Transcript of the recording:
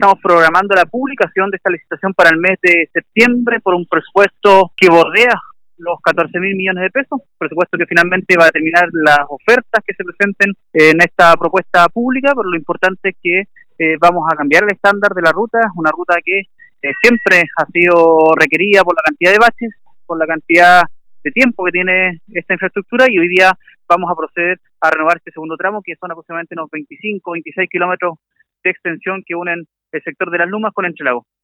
estamos programando la publicación de esta licitación para el mes de septiembre por un presupuesto que bordea los 14.000 millones de pesos, presupuesto que finalmente va a determinar las ofertas que se presenten en esta propuesta pública, pero lo importante es que vamos a cambiar el estándar de la ruta, una ruta que siempre ha sido requerida por la cantidad de baches, por la cantidad de tiempo que tiene esta infraestructura, y hoy día vamos a proceder a renovar este segundo tramo, que son aproximadamente unos 25, 26 kilómetros de extensión que unen el sector de Las Lumas con Entrelagos.